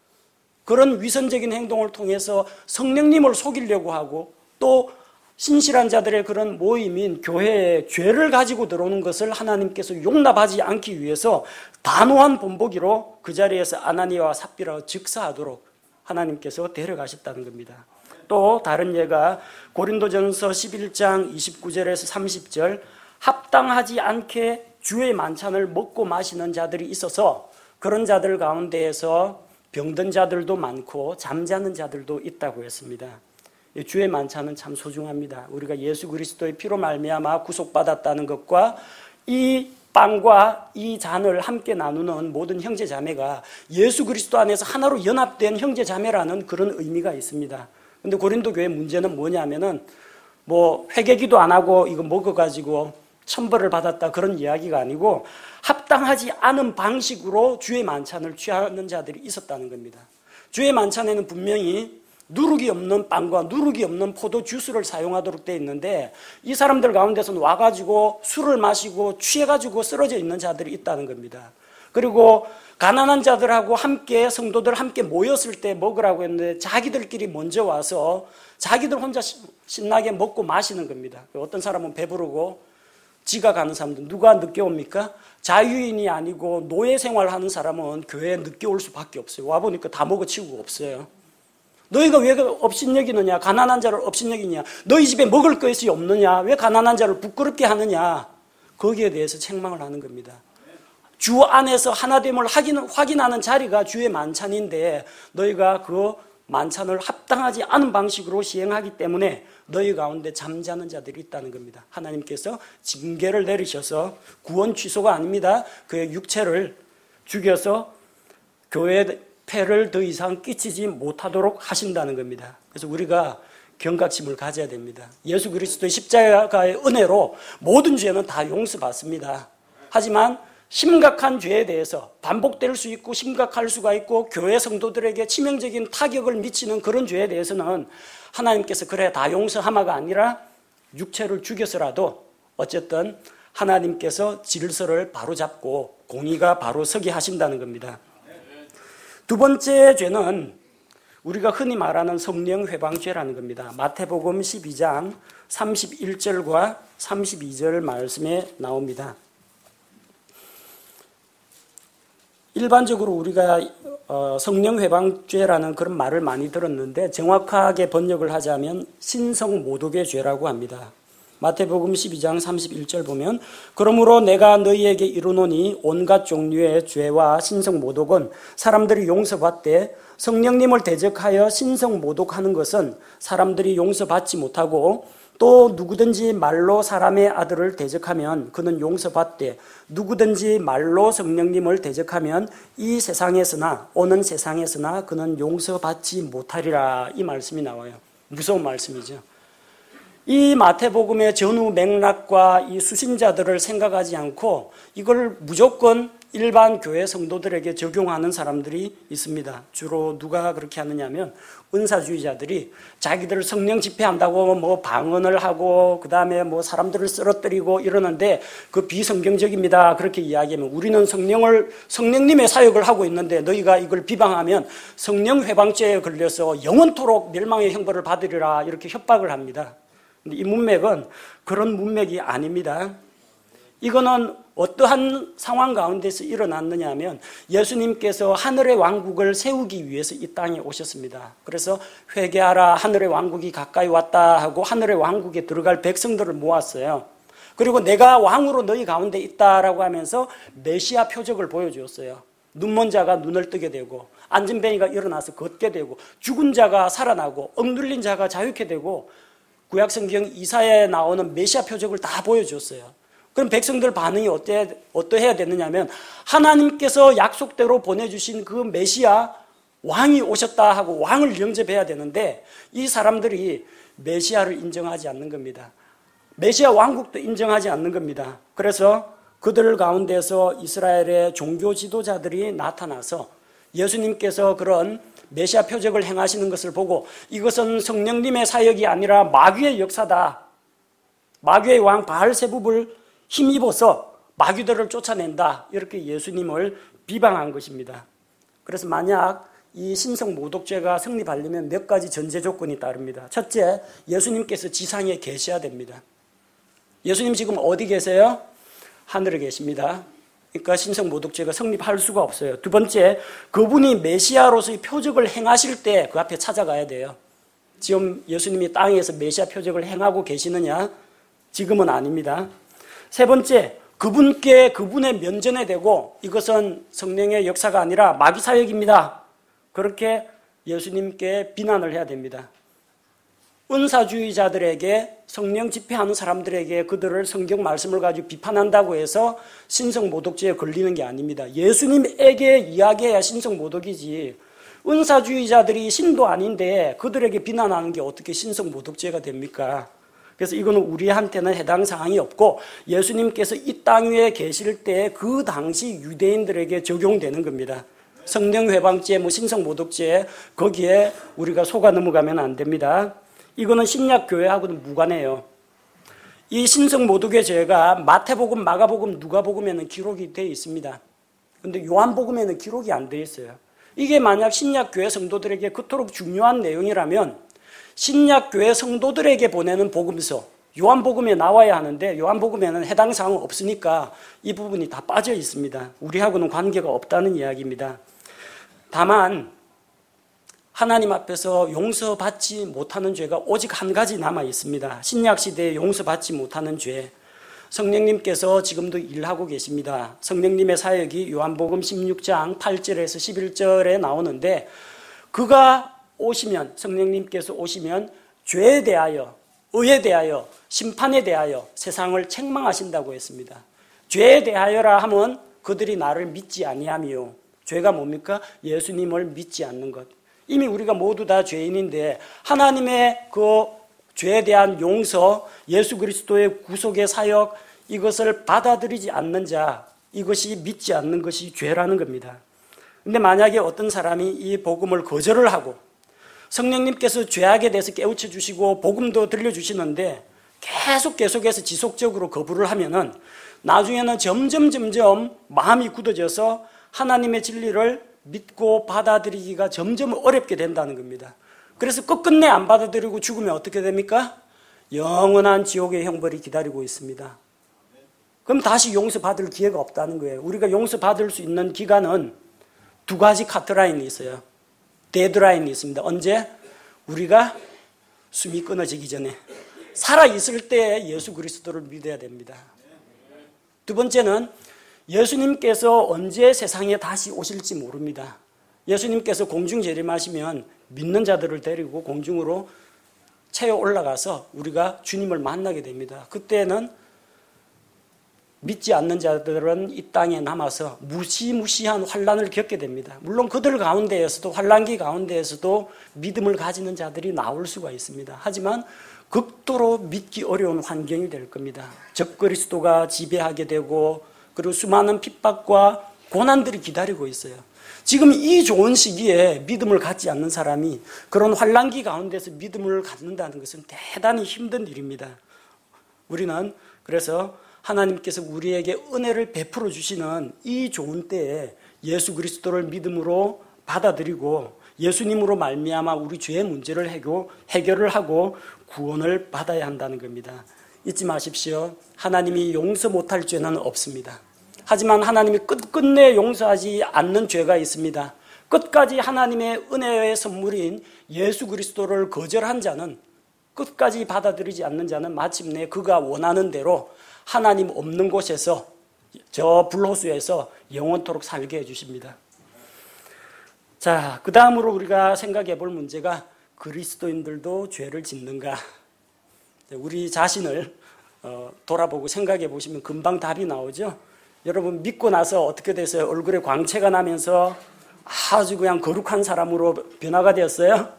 그런 위선적인 행동을 통해서 성령님을 속이려고 하고 또 신실한 자들의 그런 모임인 교회에 죄를 가지고 들어오는 것을 하나님께서 용납하지 않기 위해서 단호한 본보기로 그 자리에서 아나니아와 삽비라를 즉사하도록 하나님께서 데려가셨다는 겁니다. 또 다른 예가 고린도전서 십일 장 이십구 절에서 삼십 절 합당하지 않게 주의 만찬을 먹고 마시는 자들이 있어서 그런 자들 가운데에서 병든 자들도 많고 잠자는 자들도 있다고 했습니다. 주의 만찬은 참 소중합니다. 우리가 예수 그리스도의 피로 말미암아 구속받았다는 것과 이 빵과 이 잔을 함께 나누는 모든 형제 자매가 예수 그리스도 안에서 하나로 연합된 형제 자매라는 그런 의미가 있습니다. 근데 고린도 교회 문제는 뭐냐면은 뭐 회개기도 안 하고 이거 먹어가지고 천벌을 받았다 그런 이야기가 아니고 합당하지 않은 방식으로 주의 만찬을 취하는 자들이 있었다는 겁니다. 주의 만찬에는 분명히 누룩이 없는 빵과 누룩이 없는 포도 주스를 사용하도록 되어 있는데 이 사람들 가운데서는 와가지고 술을 마시고 취해가지고 쓰러져 있는 자들이 있다는 겁니다. 그리고 가난한 자들하고 함께 성도들 함께 모였을 때 먹으라고 했는데 자기들끼리 먼저 와서 자기들 혼자 신나게 먹고 마시는 겁니다. 어떤 사람은 배부르고 지가 가는 사람들 누가 늦게 옵니까? 자유인이 아니고 노예 생활하는 사람은 교회에 늦게 올 수밖에 없어요. 와보니까 다 먹어치우고 없어요. 너희가 왜 업신여기느냐? 가난한 자를 업신여기냐? 너희 집에 먹을 것이 없느냐? 왜 가난한 자를 부끄럽게 하느냐? 거기에 대해서 책망을 하는 겁니다. 주 안에서 하나됨을 확인하는 자리가 주의 만찬인데 너희가 그 만찬을 합당하지 않은 방식으로 시행하기 때문에 너희 가운데 잠자는 자들이 있다는 겁니다. 하나님께서 징계를 내리셔서 구원 취소가 아닙니다. 그의 육체를 죽여서 교회에 폐를 더 이상 끼치지 못하도록 하신다는 겁니다. 그래서 우리가 경각심을 가져야 됩니다. 예수 그리스도의 십자가의 은혜로 모든 죄는 다 용서받습니다. 하지만 심각한 죄에 대해서 반복될 수 있고 심각할 수가 있고 교회 성도들에게 치명적인 타격을 미치는 그런 죄에 대해서는 하나님께서 그래 다 용서하마가 아니라 육체를 죽여서라도 어쨌든 하나님께서 질서를 바로잡고 공의가 바로 서게 하신다는 겁니다. 두 번째 죄는 우리가 흔히 말하는 성령 회방죄라는 겁니다. 마태복음 십이 장 삼십일 절과 삼십이 절 말씀에 나옵니다. 일반적으로 우리가 성령 회방죄라는 그런 말을 많이 들었는데 정확하게 번역을 하자면 신성모독의 죄라고 합니다. 마태복음 십이 장 삼십일 절 보면 그러므로 내가 너희에게 이르노니 온갖 종류의 죄와 신성모독은 사람들이 용서받되 성령님을 대적하여 신성모독하는 것은 사람들이 용서받지 못하고 또 누구든지 말로 사람의 아들을 대적하면 그는 용서받되 누구든지 말로 성령님을 대적하면 이 세상에서나 오는 세상에서나 그는 용서받지 못하리라 이 말씀이 나와요. 무서운 말씀이죠. 이 마태복음의 전후 맥락과 이 수신자들을 생각하지 않고 이걸 무조건 일반 교회 성도들에게 적용하는 사람들이 있습니다. 주로 누가 그렇게 하느냐면 은사주의자들이 자기들 성령 집회한다고 뭐 방언을 하고 그다음에 뭐 사람들을 쓰러뜨리고 이러는데 그 비성경적입니다. 그렇게 이야기하면 우리는 성령을 성령님의 사역을 하고 있는데 너희가 이걸 비방하면 성령 회방죄에 걸려서 영원토록 멸망의 형벌을 받으리라 이렇게 협박을 합니다. 근데 이 문맥은 그런 문맥이 아닙니다. 이거는 어떠한 상황 가운데서 일어났느냐 하면 예수님께서 하늘의 왕국을 세우기 위해서 이 땅에 오셨습니다. 그래서 회개하라 하늘의 왕국이 가까이 왔다 하고 하늘의 왕국에 들어갈 백성들을 모았어요. 그리고 내가 왕으로 너희 가운데 있다라고 하면서 메시아 표적을 보여주었어요. 눈먼 자가 눈을 뜨게 되고 안진뱅이가 일어나서 걷게 되고 죽은 자가 살아나고 억눌린 자가 자유케 되고 구약성경 이사야에 나오는 메시아 표적을 다 보여주었어요. 그럼 백성들 반응이 어때, 어떠해야 됐느냐면 하나님께서 약속대로 보내주신 그 메시아 왕이 오셨다 하고 왕을 영접해야 되는데 이 사람들이 메시아를 인정하지 않는 겁니다. 메시아 왕국도 인정하지 않는 겁니다. 그래서 그들 가운데서 이스라엘의 종교 지도자들이 나타나서 예수님께서 그런 메시아 표적을 행하시는 것을 보고 이것은 성령님의 사역이 아니라 마귀의 역사다. 마귀의 왕 바알세붑을 힘입어서 마귀들을 쫓아낸다. 이렇게 예수님을 비방한 것입니다. 그래서 만약 이 신성 모독죄가 성립하려면 몇 가지 전제 조건이 따릅니다. 첫째, 예수님께서 지상에 계셔야 됩니다. 예수님 지금 어디 계세요? 하늘에 계십니다. 그러니까 신성 모독죄가 성립할 수가 없어요. 두 번째, 그분이 메시아로서의 표적을 행하실 때 그 앞에 찾아가야 돼요. 지금 예수님이 땅에서 메시아 표적을 행하고 계시느냐? 지금은 아닙니다. 세 번째, 그분께 그분의 면전에 대고 이것은 성령의 역사가 아니라 마귀 사역입니다. 그렇게 예수님께 비난을 해야 됩니다. 은사주의자들에게 성령 집회하는 사람들에게 그들을 성경 말씀을 가지고 비판한다고 해서 신성모독죄에 걸리는 게 아닙니다. 예수님에게 이야기해야 신성모독이지 은사주의자들이 신도 아닌데 그들에게 비난하는 게 어떻게 신성모독죄가 됩니까? 그래서 이거는 우리한테는 해당 사항이 없고 예수님께서 이 땅 위에 계실 때 그 당시 유대인들에게 적용되는 겁니다. 성령 회방죄, 뭐 신성 모독죄 거기에 우리가 속아 넘어가면 안 됩니다. 이거는 신약 교회하고는 무관해요. 이 신성 모독의 죄가 마태복음, 마가복음, 누가복음에는 기록이 되어 있습니다. 그런데 요한복음에는 기록이 안 되어 있어요. 이게 만약 신약 교회 성도들에게 그토록 중요한 내용이라면 신약 교회 성도들에게 보내는 복음서, 요한복음에 나와야 하는데 요한복음에는 해당 사항은 없으니까 이 부분이 다 빠져 있습니다. 우리하고는 관계가 없다는 이야기입니다. 다만 하나님 앞에서 용서받지 못하는 죄가 오직 한 가지 남아 있습니다. 신약 시대에 용서받지 못하는 죄. 성령님께서 지금도 일하고 계십니다. 성령님의 사역이 요한복음 십육 장 팔 절에서 십일 절에 나오는데 그가 오시면 성령님께서 오시면 죄에 대하여, 의에 대하여, 심판에 대하여 세상을 책망하신다고 했습니다. 죄에 대하여라 하면 그들이 나를 믿지 아니하며 죄가 뭡니까? 예수님을 믿지 않는 것. 이미 우리가 모두 다 죄인인데 하나님의 그 죄에 대한 용서, 예수 그리스도의 구속의 사역 이것을 받아들이지 않는 자, 이것이 믿지 않는 것이 죄라는 겁니다. 근데 만약에 어떤 사람이 이 복음을 거절을 하고 성령님께서 죄악에 대해서 깨우쳐 주시고 복음도 들려주시는데 계속 계속해서 지속적으로 거부를 하면은 나중에는 점점 점점 마음이 굳어져서 하나님의 진리를 믿고 받아들이기가 점점 어렵게 된다는 겁니다. 그래서 끝끝내 안 받아들이고 죽으면 어떻게 됩니까? 영원한 지옥의 형벌이 기다리고 있습니다. 그럼 다시 용서받을 기회가 없다는 거예요. 우리가 용서받을 수 있는 기간은 두 가지 카트라인이 있어요. 데드라인이 있습니다. 언제? 우리가 숨이 끊어지기 전에 살아있을 때 예수 그리스도를 믿어야 됩니다. 두 번째는 예수님께서 언제 세상에 다시 오실지 모릅니다. 예수님께서 공중 재림하시면 믿는 자들을 데리고 공중으로 채워 올라가서 우리가 주님을 만나게 됩니다. 그때는 믿지 않는 자들은 이 땅에 남아서 무시무시한 환난을 겪게 됩니다. 물론 그들 가운데에서도 환난기 가운데에서도 믿음을 가지는 자들이 나올 수가 있습니다. 하지만 극도로 믿기 어려운 환경이 될 겁니다. 적그리스도가 지배하게 되고 그리고 수많은 핍박과 고난들이 기다리고 있어요. 지금 이 좋은 시기에 믿음을 갖지 않는 사람이 그런 환난기 가운데서 믿음을 갖는다는 것은 대단히 힘든 일입니다. 우리는 그래서 하나님께서 우리에게 은혜를 베풀어 주시는 이 좋은 때에 예수 그리스도를 믿음으로 받아들이고 예수님으로 말미암아 우리 죄의 문제를 해결을 하고 구원을 받아야 한다는 겁니다. 잊지 마십시오. 하나님이 용서 못할 죄는 없습니다. 하지만 하나님이 끝끝내 용서하지 않는 죄가 있습니다. 끝까지 하나님의 은혜의 선물인 예수 그리스도를 거절한 자는, 끝까지 받아들이지 않는 자는 마침내 그가 원하는 대로 하나님 없는 곳에서, 저 불호수에서 영원토록 살게 해주십니다. 자, 그 다음으로 우리가 생각해 볼 문제가 그리스도인들도 죄를 짓는가? 우리 자신을 돌아보고 생각해 보시면 금방 답이 나오죠. 여러분 믿고 나서 어떻게 됐어요? 얼굴에 광채가 나면서 아주 그냥 거룩한 사람으로 변화가 되었어요?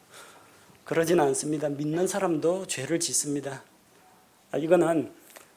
그러진 않습니다. 믿는 사람도 죄를 짓습니다. 이거는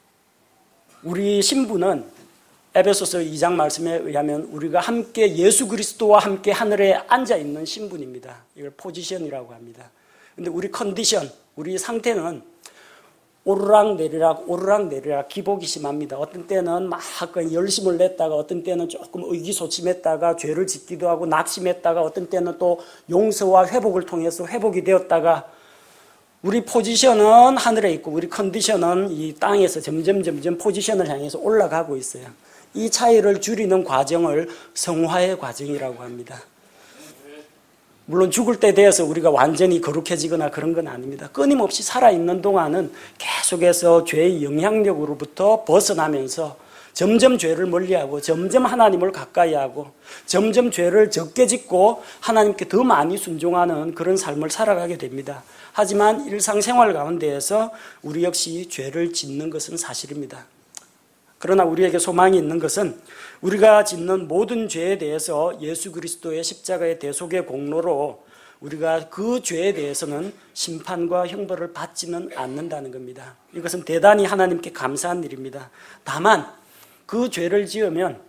우리 신분은 에베소서 이 장 말씀에 의하면 우리가 함께 예수 그리스도와 함께 하늘에 앉아 있는 신분입니다. 이걸 포지션이라고 합니다. 근데 우리 컨디션, 우리 상태는 오르락 내리락 오르락 내리락 기복이 심합니다. 어떤 때는 막 열심을 냈다가 어떤 때는 조금 의기소침했다가 죄를 짓기도 하고 낙심했다가 어떤 때는 또 용서와 회복을 통해서 회복이 되었다가, 우리 포지션은 하늘에 있고 우리 컨디션은 이 땅에서 점점 점점 포지션을 향해서 올라가고 있어요. 이 차이를 줄이는 과정을 성화의 과정이라고 합니다. 물론 죽을 때 되어서 우리가 완전히 거룩해지거나 그런 건 아닙니다. 끊임없이 살아있는 동안은 계속해서 죄의 영향력으로부터 벗어나면서 점점 죄를 멀리하고 점점 하나님을 가까이 하고 점점 죄를 적게 짓고 하나님께 더 많이 순종하는 그런 삶을 살아가게 됩니다. 하지만 일상생활 가운데에서 우리 역시 죄를 짓는 것은 사실입니다. 그러나 우리에게 소망이 있는 것은 우리가 짓는 모든 죄에 대해서 예수 그리스도의 십자가의 대속의 공로로 우리가 그 죄에 대해서는 심판과 형벌을 받지는 않는다는 겁니다. 이것은 대단히 하나님께 감사한 일입니다. 다만 그 죄를 지으면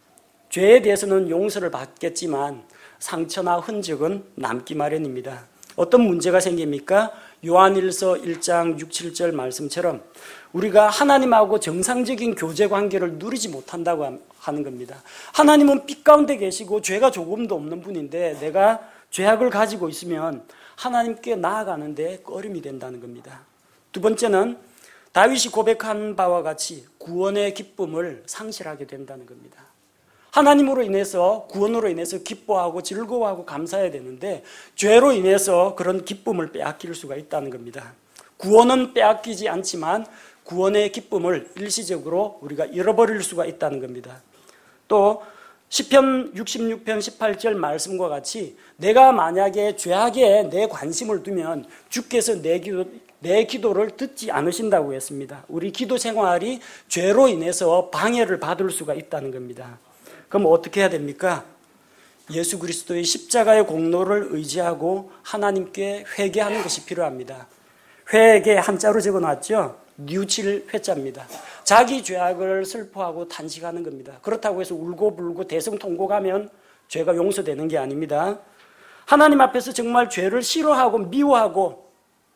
죄에 대해서는 용서를 받겠지만 상처나 흔적은 남기 마련입니다. 어떤 문제가 생깁니까? 요한일서 일 장 육, 칠 절 말씀처럼 우리가 하나님하고 정상적인 교제 관계를 누리지 못한다고 하는 겁니다. 하나님은 빛 가운데 계시고 죄가 조금도 없는 분인데 내가 죄악을 가지고 있으면 하나님께 나아가는데 꺼림이 된다는 겁니다. 두 번째는 다윗이 고백한 바와 같이 구원의 기쁨을 상실하게 된다는 겁니다. 하나님으로 인해서, 구원으로 인해서 기뻐하고 즐거워하고 감사해야 되는데 죄로 인해서 그런 기쁨을 빼앗길 수가 있다는 겁니다. 구원은 빼앗기지 않지만 구원의 기쁨을 일시적으로 우리가 잃어버릴 수가 있다는 겁니다. 또 시편 육십육 편 십팔 절 말씀과 같이 내가 만약에 죄악에 내 관심을 두면 주께서 내 기도, 내 기도를 듣지 않으신다고 했습니다. 우리 기도 생활이 죄로 인해서 방해를 받을 수가 있다는 겁니다. 그럼 어떻게 해야 됩니까? 예수 그리스도의 십자가의 공로를 의지하고 하나님께 회개하는 것이 필요합니다. 회개 한자로 적어놨죠? 뉘우칠 회자입니다. 자기 죄악을 슬퍼하고 탄식하는 겁니다. 그렇다고 해서 울고불고 대성통곡하면 죄가 용서되는 게 아닙니다. 하나님 앞에서 정말 죄를 싫어하고 미워하고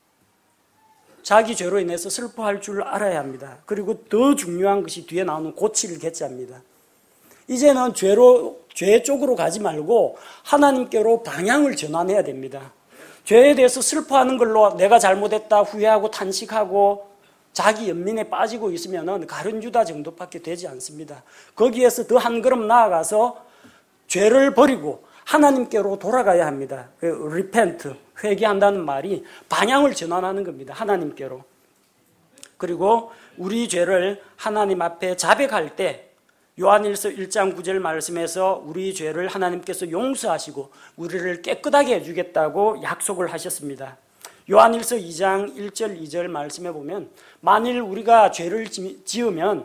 자기 죄로 인해서 슬퍼할 줄 알아야 합니다. 그리고 더 중요한 것이 뒤에 나오는 고칠 개자입니다. 이제는 죄로, 죄 쪽으로 가지 말고 하나님께로 방향을 전환해야 됩니다. 죄에 대해서 슬퍼하는 걸로 내가 잘못했다 후회하고 탄식하고 자기 연민에 빠지고 있으면 가룟 유다 정도밖에 되지 않습니다. 거기에서 더 한 걸음 나아가서 죄를 버리고 하나님께로 돌아가야 합니다. repent, 회개한다는 말이 방향을 전환하는 겁니다. 하나님께로. 그리고 우리 죄를 하나님 앞에 자백할 때 요한일서 일 장 구 절 말씀에서 우리 죄를 하나님께서 용서하시고 우리를 깨끗하게 해주겠다고 약속을 하셨습니다. 요한일서 이 장 일 절 이 절 말씀에 보면 만일 우리가 죄를 지으면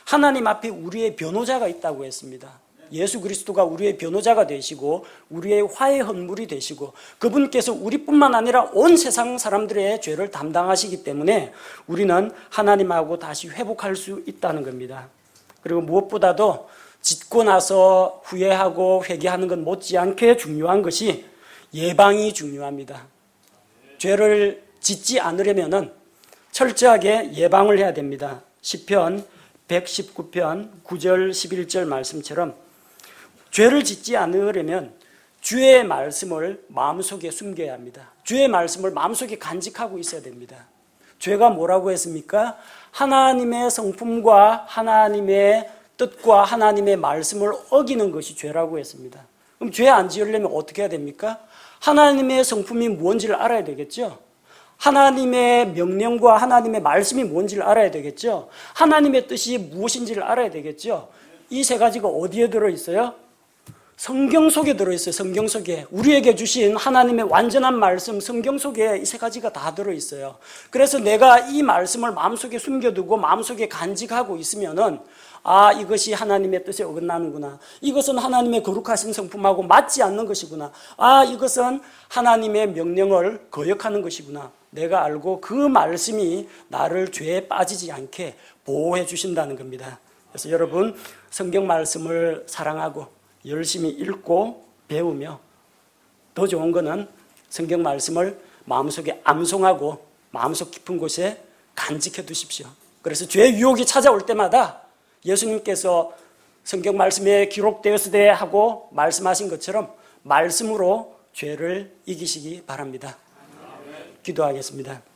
하나님 앞에 우리의 변호자가 있다고 했습니다. 예수 그리스도가 우리의 변호자가 되시고 우리의 화해 헌물이 되시고 그분께서 우리뿐만 아니라 온 세상 사람들의 죄를 담당하시기 때문에 우리는 하나님하고 다시 회복할 수 있다는 겁니다. 그리고 무엇보다도 짓고 나서 후회하고 회개하는 건 못지않게 중요한 것이 예방이 중요합니다. 죄를 짓지 않으려면 철저하게 예방을 해야 됩니다. 시편 백십구 편 구 절 십일 절 말씀처럼 죄를 짓지 않으려면 주의 말씀을 마음속에 숨겨야 합니다. 주의 말씀을 마음속에 간직하고 있어야 됩니다. 죄가 뭐라고 했습니까? 하나님의 성품과 하나님의 뜻과 하나님의 말씀을 어기는 것이 죄라고 했습니다. 그럼 죄 안 지으려면 어떻게 해야 됩니까? 하나님의 성품이 뭔지를 알아야 되겠죠. 하나님의 명령과 하나님의 말씀이 뭔지를 알아야 되겠죠. 하나님의 뜻이 무엇인지를 알아야 되겠죠. 이 세 가지가 어디에 들어있어요? 성경 속에 들어있어요. 성경 속에 우리에게 주신 하나님의 완전한 말씀, 성경 속에 이 세 가지가 다 들어있어요. 그래서 내가 이 말씀을 마음속에 숨겨두고 마음속에 간직하고 있으면은 아, 이것이 하나님의 뜻에 어긋나는구나. 이것은 하나님의 거룩하신 성품하고 맞지 않는 것이구나. 아, 이것은 하나님의 명령을 거역하는 것이구나. 내가 알고 그 말씀이 나를 죄에 빠지지 않게 보호해 주신다는 겁니다. 그래서 여러분 성경 말씀을 사랑하고 열심히 읽고 배우며 더 좋은 거는 성경 말씀을 마음속에 암송하고 마음속 깊은 곳에 간직해 두십시오. 그래서 죄의 유혹이 찾아올 때마다 예수님께서 성경 말씀에 기록되었으되 하고 말씀하신 것처럼 말씀으로 죄를 이기시기 바랍니다. 기도하겠습니다.